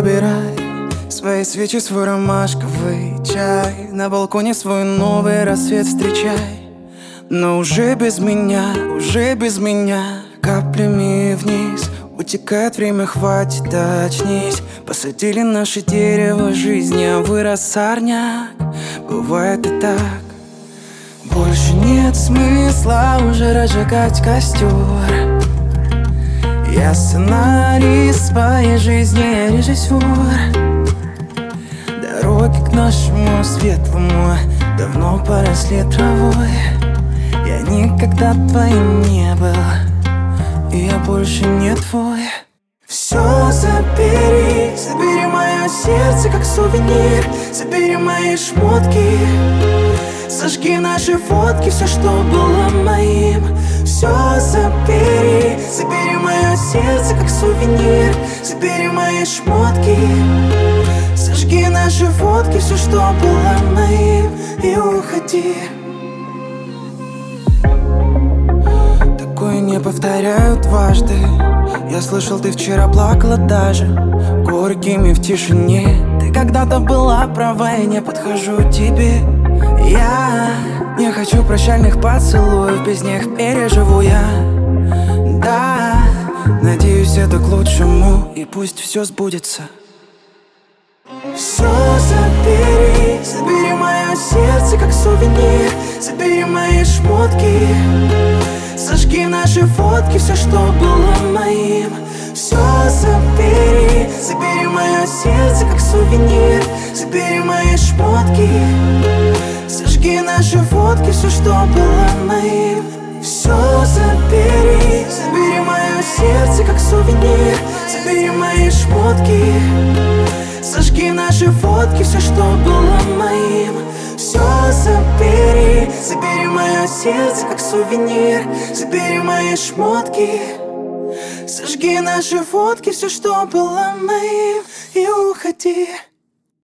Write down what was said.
забирай свои свечи, свой ромашковый чай, на балконе свой новый рассвет встречай. Но уже без меня, каплями вниз утекает время, хватит, очнись. Посадили наше дерево жизни, а вырос сорняк. Бывает и так. Больше нет смысла уже разжигать костер. Я сценарист своей жизни, режиссер. Дороги к нашему светлому давно поросли травой. Я никогда твоим не был, и я больше не твой. Все забери, забери мое сердце как сувенир. Забери мои шмотки, сожги наши фотки, все, что было моим. Все забери, забери мое сердце как сувенир. Забери мои шмотки, сожги наши фотки, все, что было моим, и уходи. Такое не повторяю дважды. Я слышал, ты вчера плакала даже горькими в тишине. Ты когда-то была права, я не подхожу к тебе. Я не хочу прощальных поцелуев, без них переживу я. Да, надеюсь, это к лучшему, и пусть все сбудется. Все забери, забери мое сердце как сувенир. Забери мои шмотки, сожги наши фотки, все, что было моим. Все забери, забери мое сердце как сувенир. Забери мои шмотки, сожги наши фотки, все, что было моим. Все забери, забери мое сердце как сувенир. Забери мои шмотки, сожги наши фотки, все, что было моим. Все забери, забери мое сердце как сувенир. Забери мои шмотки, сожги наши фотки, все, что было моим, и уходи.